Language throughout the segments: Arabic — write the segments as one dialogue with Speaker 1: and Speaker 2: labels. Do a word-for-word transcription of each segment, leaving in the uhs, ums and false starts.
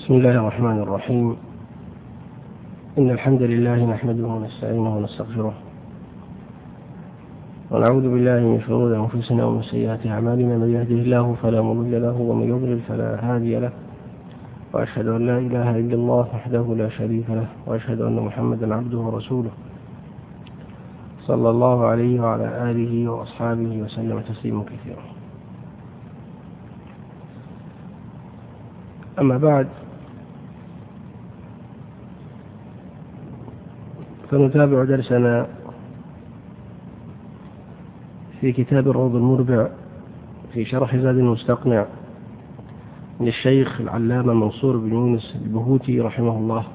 Speaker 1: بسم الله الرحمن الرحيم. إن الحمد لله نحمده ونستعينه ونستغفره ونعوذ بالله من شرور أنفسنا ومن سيئات أعمالنا. من يهده الله فلا مضل له ومن يضلل فلا هادي له، وأشهد أن لا إله إلا الله وحده لا شريك له، وأشهد أن محمدا عبده ورسوله صلى الله عليه وعلى آله وأصحابه وسلم تسليما كثيرا. أما بعد، فنتابع درسنا في كتاب الروض المربع في شرح زاد المستقنع للشيخ العلامة منصور بن يونس البهوتي رحمه الله.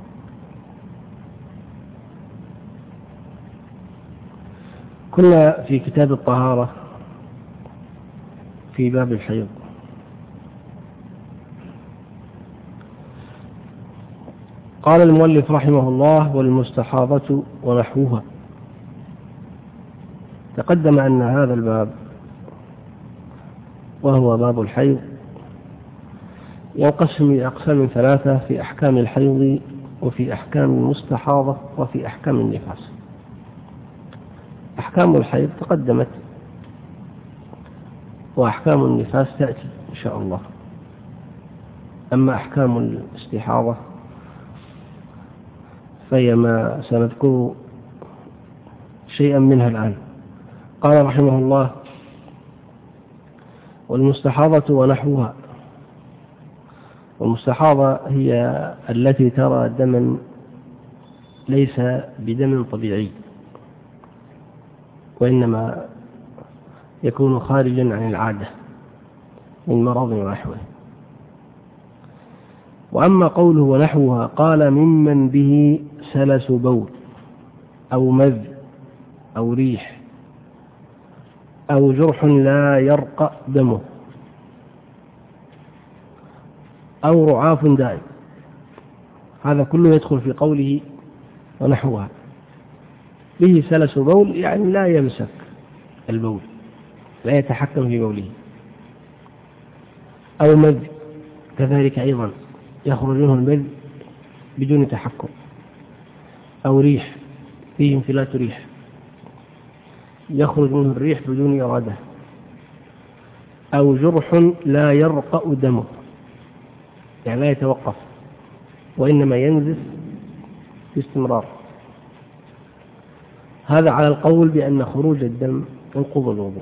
Speaker 1: كنا في كتاب الطهارة في باب الحيض. قال المؤلف رحمه الله: والمستحاضة ونحوها. تقدم أن هذا الباب وهو باب الحيض ينقسم إلى أقسام ثلاثة: في أحكام الحيض، وفي أحكام المستحاضة، وفي أحكام النفاس. أحكام الحيض تقدمت، وأحكام النفاس تأتي إن شاء الله. أما أحكام الاستحاضة فهي ما سنذكر شيئا منها الآن. قال رحمه الله: والمستحاضة ونحوها. والمستحاضة هي التي ترى دما ليس بدم طبيعي، وإنما يكون خارجا عن العادة من مرض ونحوه. وأما قوله ونحوها، قال: ممن به سلس بول أو مذ أو ريح أو جرح لا يرقى دمه أو رعاف دائم. هذا كله يدخل في قوله ونحوها. به سلس بول يعني لا يمسك البول، لا يتحكم في بوله. أو مذ كذلك أيضا يخرج منه المذ بدون تحكم. أو ريح فيه انفلات ريح، يخرج منه الريح بدون إرادة. أو جرح لا يرقى دمه يعني لا يتوقف، وإنما ينزف باستمرار. هذا على القول بأن خروج الدم ينقض الوضوء.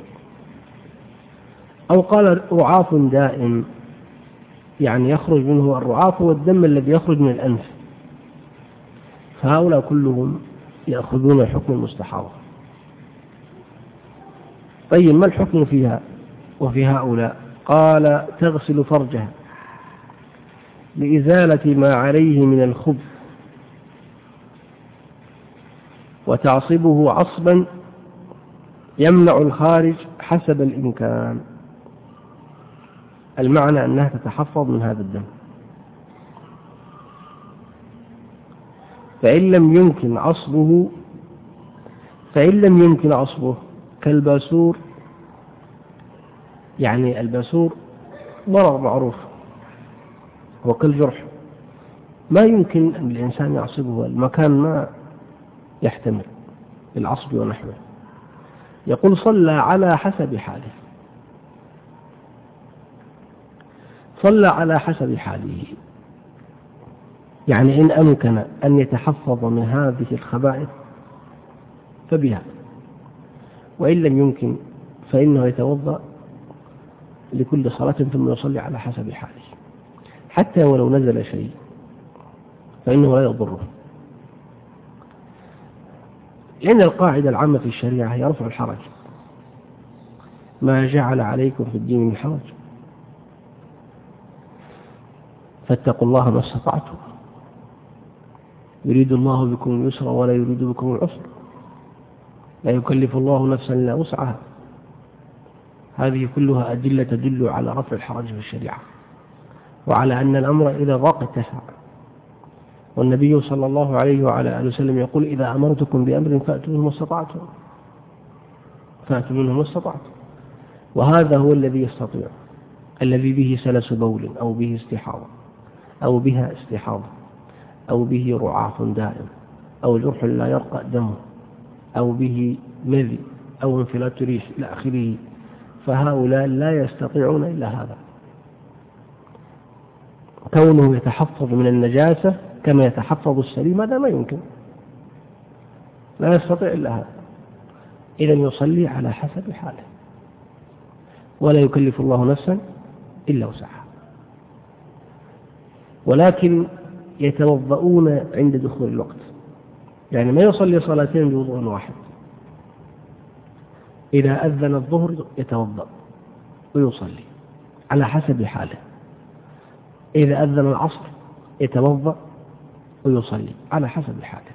Speaker 1: أو قال رعاف دائم يعني يخرج منه الرعاف والدم الذي يخرج من الأنف، فهؤلاء كلهم يأخذون حكم المستحاضة. طيب، ما الحكم فيها وفي هؤلاء؟ قال: تغسل فرجها لإزالة ما عليه من الخبث، وتعصبه عصبا يمنع الخارج حسب الإمكان. المعنى أنها تتحفظ من هذا الدم، فإن لم يمكن عصبه فإن لم يمكن عصبه كالباسور. يعني الباسور ضرر معروف، وكالجرح ما يمكن أن الإنسان يعصبه، المكان ما يحتمل العصب ونحوه. يقول: صلى على حسب حاله. صلى على حسب حاله يعني إن أمكن أن يتحفظ من هذه الخبائث فبها، وإن لم يمكن فإنه يتوضأ لكل صلاة ثم يصلي على حسب حاله، حتى ولو نزل شيء فإنه لا يضره. لأن القاعدة العامة في الشريعة هي رفع الحرج. ما جعل عليكم في الدين من حرج، فاتقوا الله ما استطعتم، يريد الله بكم اليسر ولا يريد بكم العسر، لا يكلف الله نفسا إلا وسعها. هذه كلها أدلة تدل على رفع الحرج في الشريعة، وعلى أن الأمر إذا ضاق اتسع. والنبي صلى الله عليه وعلى آله وسلم يقول: إذا أمرتكم بأمر فأتوا منه ما استطعتم فأتوا منه ما استطعتم. وهذا هو الذي يستطيع، الذي به سلس بول أو به استحاضة أو بها استحاضة أو به رعاف دائم أو جرح لا يرقى دمه أو به مذي أو انفلات ريح إلى آخره، فهؤلاء لا يستطيعون إلا هذا. كونه يتحفظ من النجاسة كما يتحفظ السليم هذا ما يمكن، لا يستطيع إلا هذا. إذن يصلي على حسب حاله، ولا يكلف الله نفسا إلا وسعها. ولكن يتوضؤون عند دخول الوقت، يعني ما يصلي صلاتين بوضوء واحد. إذا أذن الظهر يتوضأ ويصلي على حسب حاله، إذا أذن العصر يتوضأ ويصلي على حسب حاله.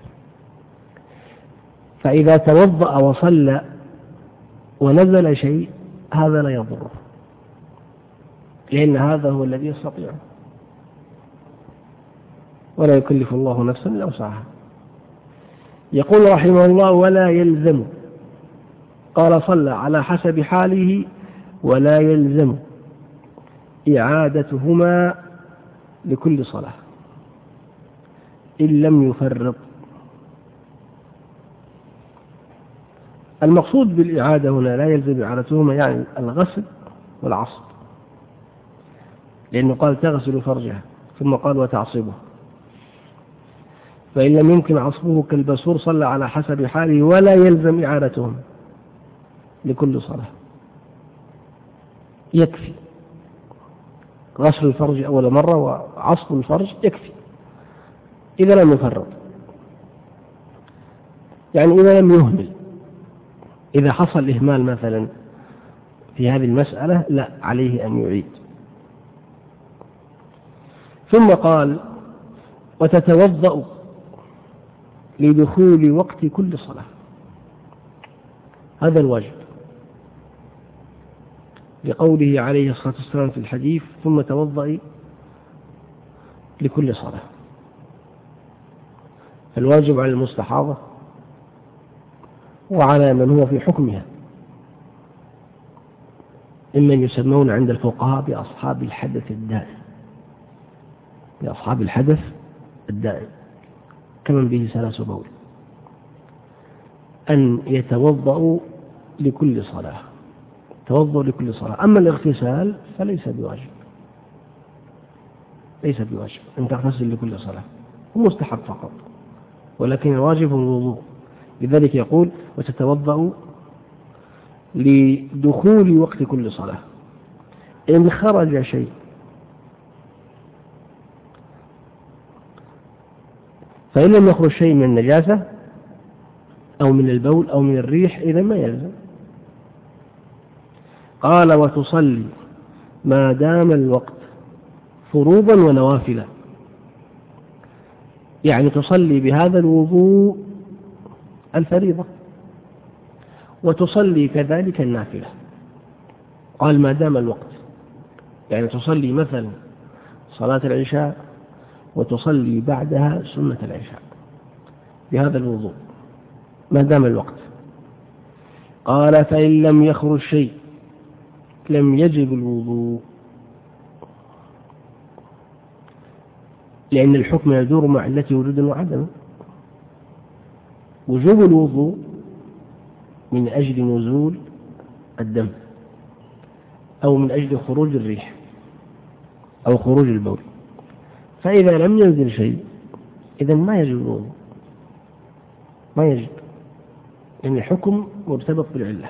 Speaker 1: فإذا توضأ وصلى ونزل شيء هذا لا يضره، لأن هذا هو الذي يستطيعه، ولا يكلف الله نفسا إلا وسعها. يقول رحمه الله: ولا يلزم، قال صلى على حسب حاله ولا يلزم إعادتهما لكل صلاة إن لم يفرط. المقصود بالإعادة هنا لا يلزم إعادتهما يعني الغسل والعصب، لأنه قال تغسل فرجها ثم قال وتعصبه، فإن لم يمكن عصبه كالبسور صلى على حسب حاله ولا يلزم إعادتهما لكل صلاة، يكفي غسل الفرج أول مرة وعصب الفرج يكفي إذا لم يفرط، يعني إذا لم يهمل. إذا حصل إهمال مثلا في هذه المسألة لا عليه أن يعيد. ثم قال: وتتوضأ لدخول وقت كل صلاة، هذا الواجب، لقوله عليه الصلاة والسلام في الحديث: ثم توضئي لكل صلاة. فالواجب على المستحاضة وعلى من هو في حكمها، ممن يسمون عند الفقهاء بأصحاب الحدث الدائم، بأصحاب الحدث الدائم كمن به سلس بول، أن يتوضأوا لكل صلاة، توضأ لكل صلاة. أما الاغتسال فليس بواجب، ليس بواجب أن تغتسل لكل صلاة، هو مستحب فقط، ولكن الواجب هو الوضوء. لذلك يقول: وتتوضأ لدخول وقت كل صلاة. إن خرج شيء فإن لم يخرج شيء من النجاسة أو من البول أو من الريح إذا ما يلزم. قال: وتصلي ما دام الوقت فروضا ونوافلا، يعني تصلي بهذا الوضوء الفريضة وتصلي كذلك النافلة. قال: ما دام الوقت، يعني تصلي مثلا صلاة العشاء وتصلي بعدها سنة العشاء بهذا الوضوء ما دام الوقت. قال: فإن لم يخرج شيء لم يجب الوضوء، لأن الحكم يدور مع علته وجودا وعدما. وجوب الوضوء من أجل نزول الدم أو من أجل خروج الريح أو خروج البول، فإذا لم ينزل شيء إذن ما يجب الوضوء، ما يجب، لأن الحكم مرتبط بالعلة.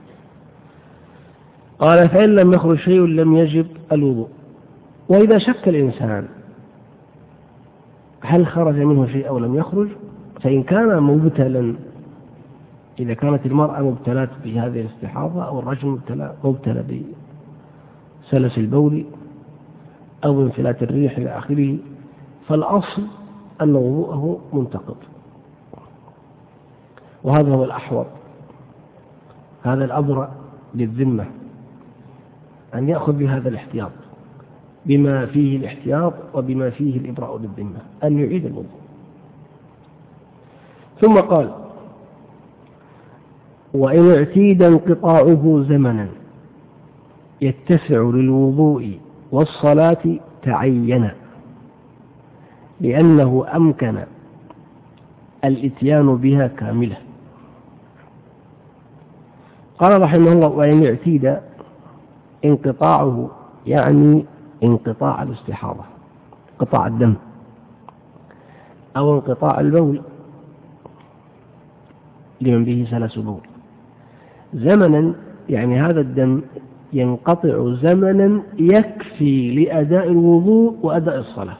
Speaker 1: قال: فإن لم يخرج شيء لم يجب الوضوء. وإذا شك الإنسان هل خرج منه شيء أو لم يخرج، فإن كان مبتلا، إذا كانت المرأة مبتلات بهذه الاستحاضة أو الرجل مبتلى بسلس البول أو انفلات الريح إلى آخره، فالأصل أن وضوءه منتقض، وهذا هو الأحوط، هذا الأبرأ للذمة، أن يأخذ بهذا الاحتياط، بما فيه الاحتياط وبما فيه الإبراء للذمة، أن يعيد الوضوء. ثم قال: وإن اعتيد انقطاعه زمنا يتسع للوضوء والصلاة تعين. لأنه أمكن الإتيان بها كاملة. قال رحمه الله: وإن اعتيد انقطاعه يعني انقطاع الاستحاضة، انقطاع الدم، أو انقطاع البول لمن به سلس بول زمنا، يعني هذا الدم ينقطع زمنا يكفي لأداء الوضوء وأداء الصلاة،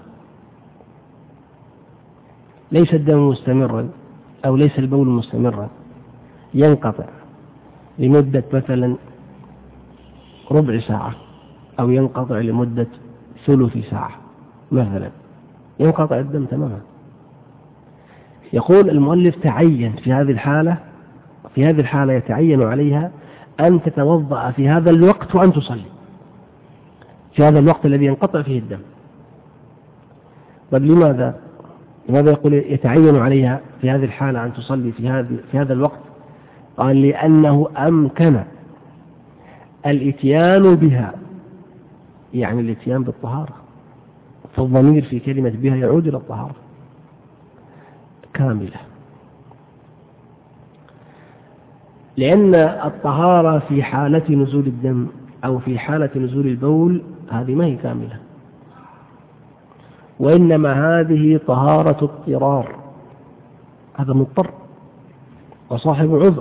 Speaker 1: ليس الدم مستمرا أو ليس البول مستمرا، ينقطع لمدة مثلا ربع ساعة أو ينقطع لمدة ثلث ساعة مثلا، ينقطع الدم تماما. يقول المؤلف: تعين في هذه الحالة في هذه الحالة يتعين عليها أن تتوضأ في هذا الوقت وأن تصلي في هذا الوقت الذي ينقطع فيه الدم. طيب لماذا؟ لماذا يقول يتعين عليها في هذه الحالة أن تصلي في هذه في هذا الوقت؟ قال: لأنه أمكن الإتيان بها، يعني الإتيان بالطهارة، فالضمير في كلمة بها يعود إلى الطهارة كاملة، لأن الطهارة في حالة نزول الدم أو في حالة نزول البول هذه ما هي كاملة، وإنما هذه طهارة اضطرار، هذا مضطر وصاحب عذر،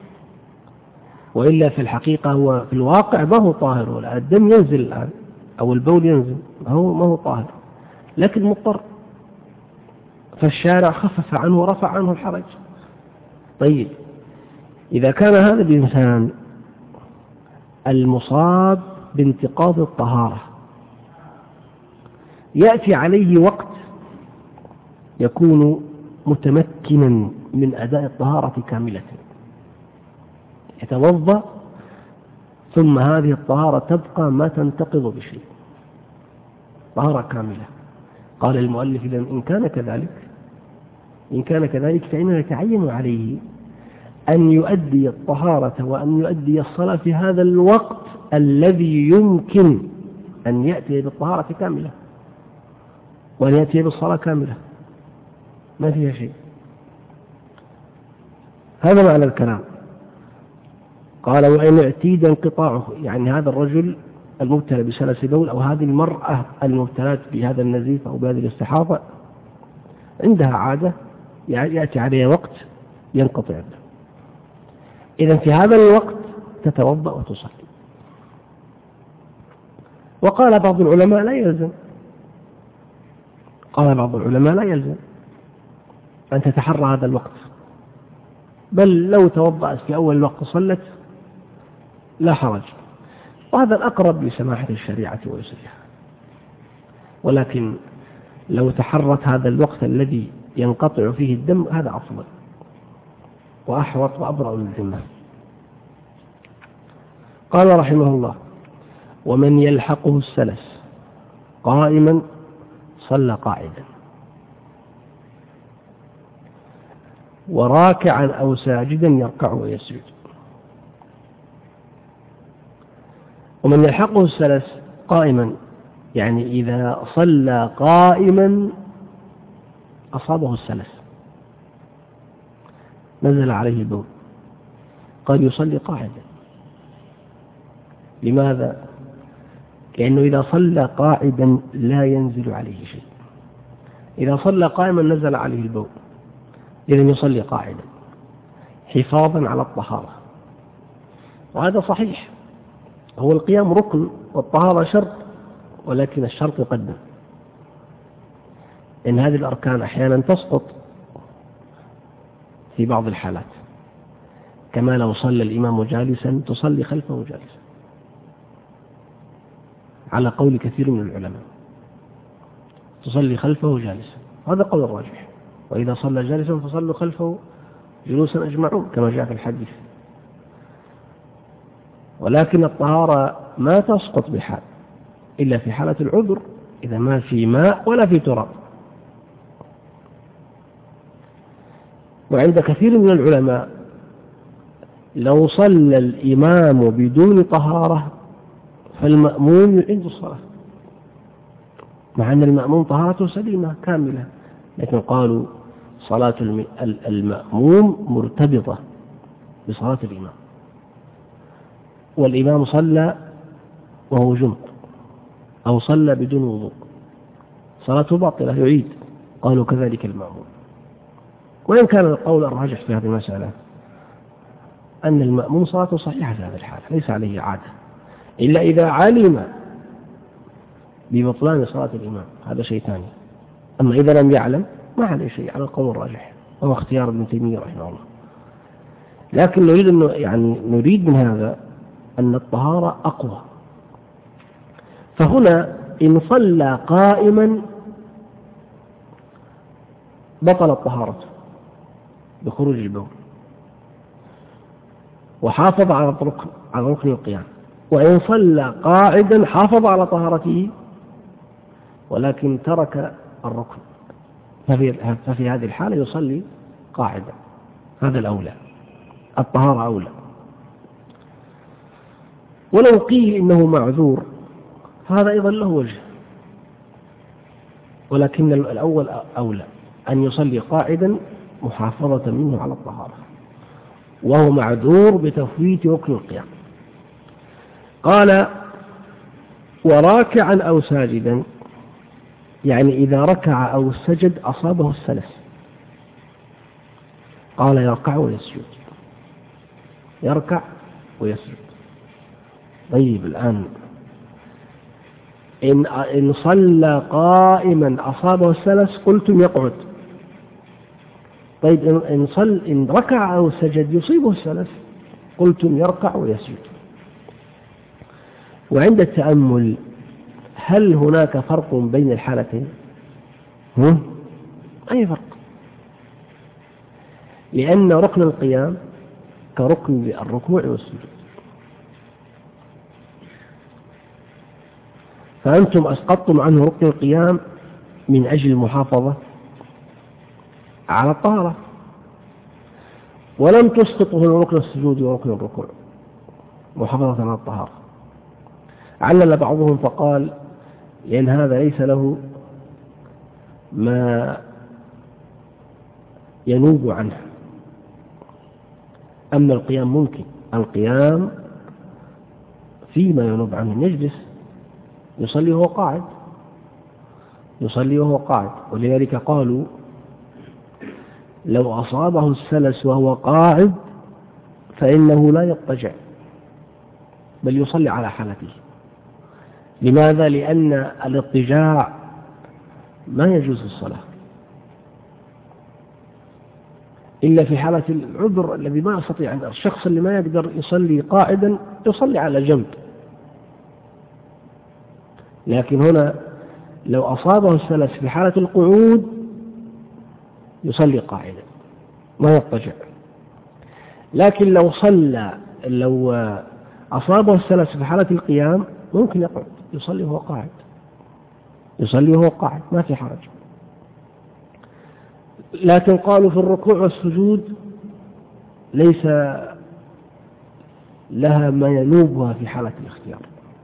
Speaker 1: وإلا في الحقيقة هو في الواقع ما هو طاهر، ولا الدم ينزل الآن أو البول ينزل، ما هو ما هو طاهر، لكن مضطر، فالشارع خفف عنه ورفع عنه الحرج. طيب إذا كان هذا الإنسان المصاب بانتقاض الطهارة يأتي عليه وقت يكون متمكنا من أداء الطهارة كاملة، يتوضأ ثم هذه الطهارة تبقى ما تنتقض بشيء، طهارة كاملة. قال المؤلف: إذن إن كان كذلك إن كان كذلك فإنه يتعين عليه أن يؤدي الطهارة وأن يؤدي الصلاة في هذا الوقت الذي يمكن أن يأتي بالطهارة كاملة وأن يأتي بالصلاة كاملة، ما فيها شيء. هذا معنى الكلام. قال: وإن اعتيد انقطاعه، يعني هذا الرجل المبتلى بسلس بول أو هذه المرأة المبتلات بهذا النزيف أو بهذه الاستحاضة عندها عادة يأتي عليها وقت ينقطع الدم، إذن في هذا الوقت تتوضأ وتصلي. وقال بعض العلماء لا يلزم قال بعض العلماء لا يلزم أن تتحرى هذا الوقت، بل لو توضأت في أول الوقت صلت لا حرج، وهذا الأقرب لسماحة الشريعة ويسرها. ولكن لو تحرت هذا الوقت الذي ينقطع فيه الدم هذا أفضل وأحوط وأبرأ للذمة. قال رحمه الله: ومن يلحقه السلس قائما صلى قاعدا، وراكعا أو ساجدا يركع ويسجد. ومن يلحقه السلس قائما يعني إذا صلى قائما أصابه السلس، نزل عليه البول، قد يصلي قاعدا. لماذا؟ لأنه إذا صلى قاعدا لا ينزل عليه شيء، إذا صلى قائما نزل عليه البول، إذن يصلي قاعدا حفاظا على الطهارة. وهذا صحيح، هو القيام ركن والطهارة شرط، ولكن الشرط يقدم، إن هذه الأركان أحيانا تسقط في بعض الحالات، كما لو صلى الإمام جالسا تصلي خلفه جالسا على قول كثير من العلماء، تصلي خلفه جالسا، هذا قول الراجح. وإذا صلى جالسا فصلوا خلفه جلوسا أجمعون كما جاء في الحديث. ولكن الطهارة ما تسقط بحال إلا في حالة العذر، إذا ما في ماء ولا في تراب. وعند كثير من العلماء لو صلى الإمام بدون طهارة فالمأموم يعيد الصلاة، مع أن المأموم طهارته سليمة كاملة، لكن قالوا صلاة المأموم مرتبطة بصلاة الإمام، والإمام صلى وهو جنب أو صلى بدون وضوء صلاته باطلة يعيد. قالوا كذلك المأموم. وإن كان القول الراجح في هذه المسألة أن المأموم صلاته صحيحة في هذه الحالة ليس عليه عادة، إلا إذا علم ببطلان صلاة الإمام هذا شيء ثاني. أما إذا لم يعلم ما عليه شيء على القول الراجح، وهو اختيار ابن تيمية رحمه الله. لكن نريد أنه يعني نريد من هذا أن الطهارة أقوى. فهنا إن صلى قائما بطلت طهارته بخروج البول، وحافظ على الركن على ركن القيام. وإن صلى قاعدا حافظ على طهارته ولكن ترك الركن، ففي, ففي هذه الحالة يصلي قاعدا. هذا الأولى، الطهارة أولى. ولو قيل إنه معذور هذا أيضا له وجه، ولكن الأول أولى أن يصلي قاعدا محافظة منه على الطهارة، وهو معذور بتفويت ركن القيام. قال وراكعا أو ساجدا، يعني إذا ركع أو سجد أصابه السلس. قال يركع ويسجد، يركع ويسجد. طيب الآن إن, إن صلى قائما أصابه السلس قلتم يقعد. طيب إن, صل إن ركع أو سجد يصيبه السلس قلتم يركع ويسجد. وعند التأمل هل هناك فرق بين الحالتين؟ هم؟ أي فرق؟ لأن ركن القيام كركن الركوع والسجود، فأنتم أسقطتم عنه ركن القيام من أجل المحافظة على الطهارة، ولم تسقطه من ركن السجود وركن الركوع محافظة على الطهارة. علل بعضهم فقال لأن هذا ليس له ما ينوب عنه، أما القيام ممكن، القيام فيما ينوب عنه. يجلس يصلي وهو قاعد، يصلي وهو قاعد. ولذلك قالوا لو أصابه السلس وهو قاعد فإنه لا يضطجع بل يصلي على حالته. لماذا؟ لأن الاضطجاع ما يجوز الصلاة إلا في حالة العذر الذي ما يستطيع. الشخص اللي ما يقدر يصلي قاعدا يصلي على جنب، لكن هنا لو أصابه السلس في حالة القعود يصلي قاعدا ما يضطجع. لكن لو صلى لو أصابه السلس في حالة القيام ممكن يقعد يصلي وهو قاعد، يصلي وهو قاعد ما في حرج. لكن قالوا في الركوع والسجود ليس لها ما ينوبها في حالة الاختيار،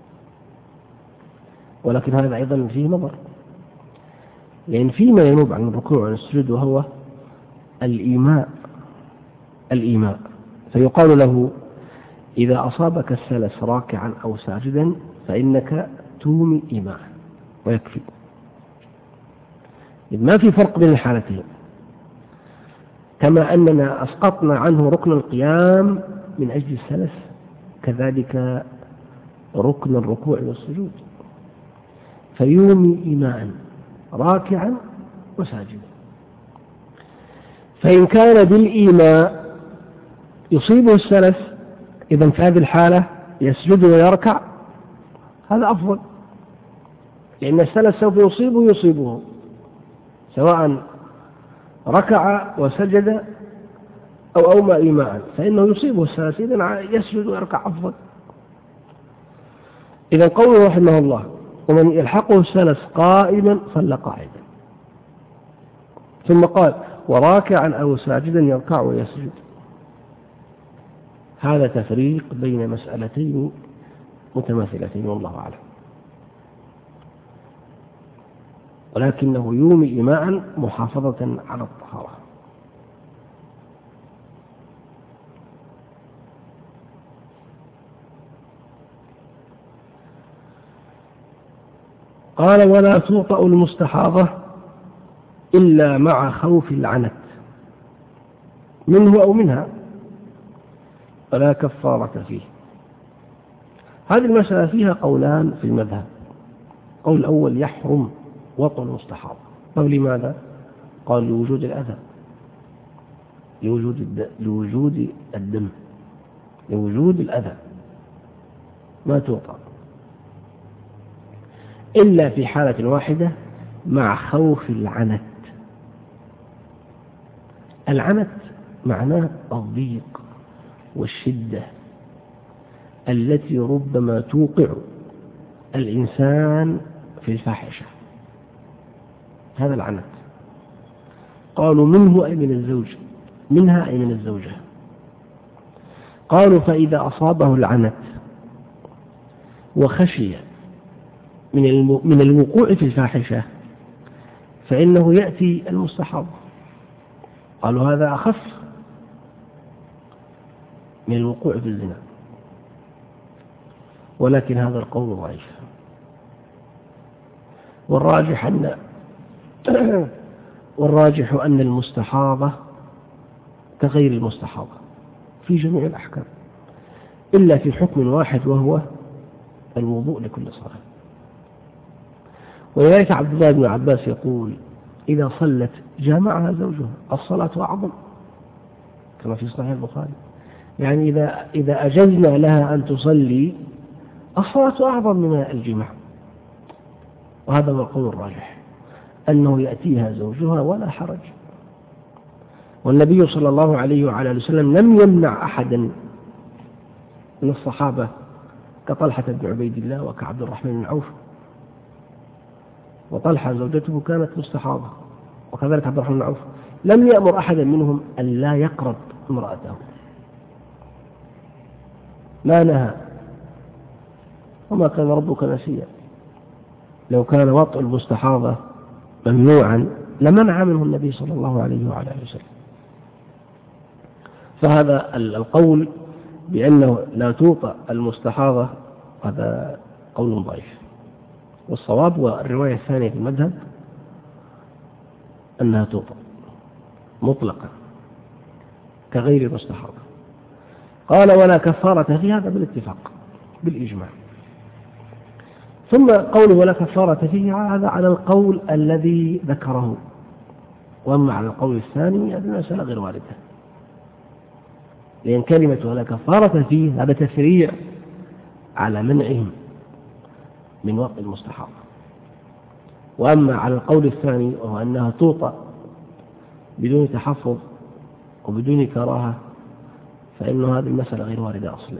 Speaker 1: ولكن هذا أيضا فيه نظر، لأن فيما ينوب عن الركوع والسجود وهو الإيماء الإيماء فيقال له إذا أصابك السلس راكعا أو ساجدا فإنك تومي إيماء ويكفي. ما في فرق بين الحالتين، كما أننا أسقطنا عنه ركن القيام من أجل السلس كذلك ركن الركوع والسجود، فيومي إيماء راكعا وساجدا. فإن كان بالإيماء يصيبه السلس إذن في هذه الحالة يسجد ويركع، هذا أفضل، لأن السلس سوف يصيبه يصيبه سواء ركع وسجد أو أومى إيماء، فإنه يصيبه السلس إذن يسجد ويركع أفضل. إذن قوله رحمه الله ومن يلحقه السلس قائما صلى قاعدا، ثم قال وراكعا أو ساجدا يركع ويسجد. هذا تفريق بين مسألتين متماثلتين والله أعلم. ولكنه يومئ ماء محافظة على الطهارة. قال ولا توطأ المستحاضة إلا مع خوف العنت منه أو منها فلا كفارة فيه. هذه المسألة فيها قولان في المذهب. قول الأول يحرم وطأ المستحاضة. طيب لماذا؟ قال لوجود الأذى، لوجود الد... لوجود الدم، لوجود الأذى ما توطأ إلا في حالة واحدة مع خوف العنت. العنت معناه الضيق والشدة التي ربما توقع الإنسان في الفاحشة، هذا العنت. قالوا منه أي من الزوج، منها أي من الزوجة. قالوا فإذا أصابه العنت وخشي من الوقوع في الفاحشة فإنه يأتي المستحاضة. قالوا هذا أخف من الوقوع في الزنا، ولكن هذا القول ضعيف. والراجح أن والراجح أن المستحاضة كغير المستحاضة في جميع الأحكام إلا في حكم واحد وهو الوضوء لكل صلاة. ولذلك عبد الله بن عباس يقول إذا صلت جامعها زوجها الصلاة أعظم، كما في صحيح البخاري. يعني إذا إذا أجزنا لها أن تصلي الصلاة أعظم من الجماع. وهذا هو القول الراجح، أنه يأتيها زوجها ولا حرج. والنبي صلى الله عليه وعلى آله وسلم لم يمنع أحدا من الصحابة كطلحة بن عبيد الله وكعبد الرحمن بن عوف، وطلحة زوجته كانت مستحاضة، وكذلك عبد الرحمن بن عوف، لم يأمر أحدا منهم أن لا يقرب امرأته، ما نهى. وما كان ربك نسيا. لو كان وطء المستحاضة ممنوعا لمنع منه النبي صلى الله عليه وعلى آله وسلم. فهذا القول بأنه لا توطأ المستحاضة هذا قول ضعيف. والصواب والرواية الثانية في المذهب أنها توطأ مطلقا كغير المستحاضة. قال ولا كفارة في هذا بالاتفاق بالإجماع. ثم قوله ولا كفارة فيه هذا على القول الذي ذكره، وأما على القول الثاني هذه المسألة غير واردة، لأن كلمة ولا كفارة فيه هذا تفريع على منعهم من وطء المستحاضة. وأما على القول الثاني وهو أنها توطأ بدون تحفظ وبدون كراهة فإن هذه المسألة غير واردة أصلا.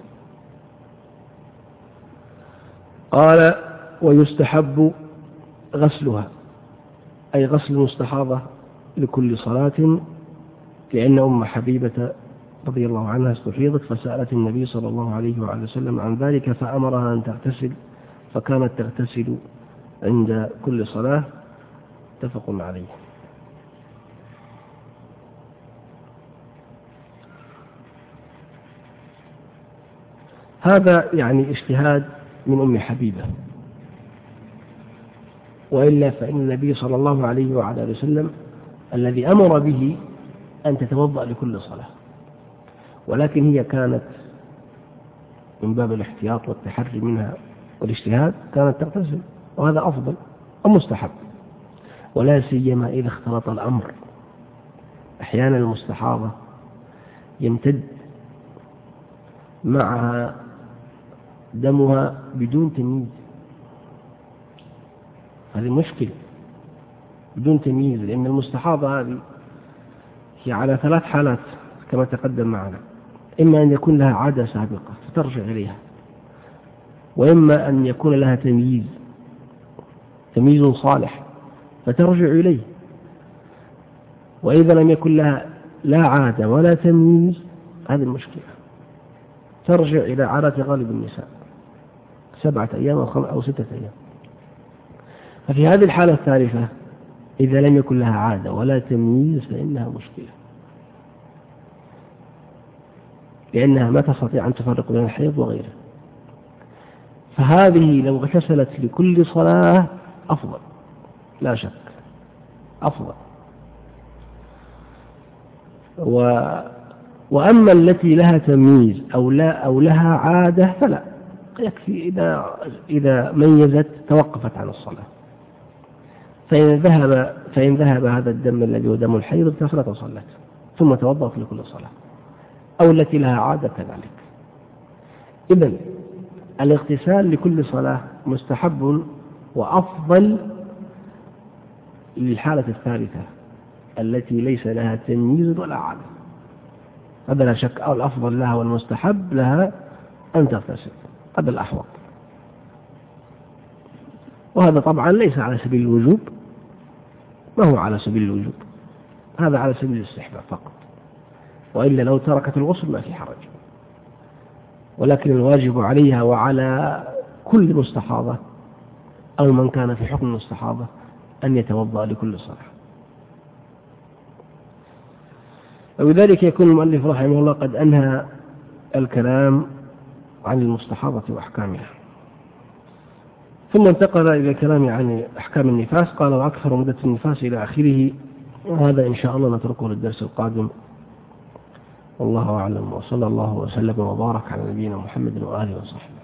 Speaker 1: قال ويستحب غسلها أي غسل المستحاضة لكل صلاة، لأن أم حبيبة رضي الله عنها استحيضت فسألت النبي صلى الله عليه وعلى وسلم عن ذلك فأمرها أن تغتسل فكانت تغتسل عند كل صلاة. متفق عليه. هذا يعني اجتهاد من أم حبيبة، وإلا فإن النبي صلى الله عليه وعلى وسلم الذي أمر به أن تتوضأ لكل صلاة، ولكن هي كانت من باب الاحتياط والتحري منها والاجتهاد كانت تغتسل، وهذا أفضل ومستحب، ولا سيما إذا اختلط الأمر. أحيانا المستحاضة يمتد معها دمها بدون تمييز، هذه مشكلة بدون تمييز، لأن المستحاضة هذه هي على ثلاث حالات كما تقدم معنا: إما أن يكون لها عادة سابقة فترجع إليها، وإما أن يكون لها تمييز تمييز صالح فترجع إليه، وإذا لم يكن لها لا عادة ولا تمييز هذه المشكلة ترجع إلى عادة غالب النساء سبعة أيام أو ستة أيام. ففي هذه الحالة الثالثة إذا لم يكن لها عادة ولا تمييز فإنها مشكلة، لأنها ما تستطيع أن تفرق بين الحيض وغيره. فهذه لو اغتسلت لكل صلاة أفضل لا شك، أفضل. و وأما التي لها تمييز أو لا أو لها عادة فلا، يكفي إذا إذا ميزت توقفت عن الصلاة. فإن ذهب فإن ذهب هذا الدم الذي هو دم الحيض اغتسلت وصلت ثم توضأت لكل صلاة، أو التي لها عادة كذلك. إذن الاغتسال لكل صلاة مستحب وأفضل للحالة الثالثة التي ليس لها تمييز ولا عادة، هذا لا شك. أو الأفضل لها والمستحب لها أن تغتسل، هذا الأحوط. وهذا طبعا ليس على سبيل الوجوب، ما هو على سبيل الوجوب، هذا على سبيل الاستحباب فقط، وإلا لو تركت الغسل ما في حرج. ولكن الواجب عليها وعلى كل مستحاضة أو من كان في حكم المستحاضة أن يتوضأ لكل صلاة. وبذلك يكون المؤلف رحمه الله قد أنهى الكلام عن المستحاضة وأحكامها، ثم انتقل إلى الكلام عن أحكام النفاس. قال: وأكثر مدة النفاس إلى آخره. وهذا إن شاء الله نتركه للدرس القادم، والله أعلم، وصلى الله وسلم وبارك على نبينا محمد وآله وصحبه.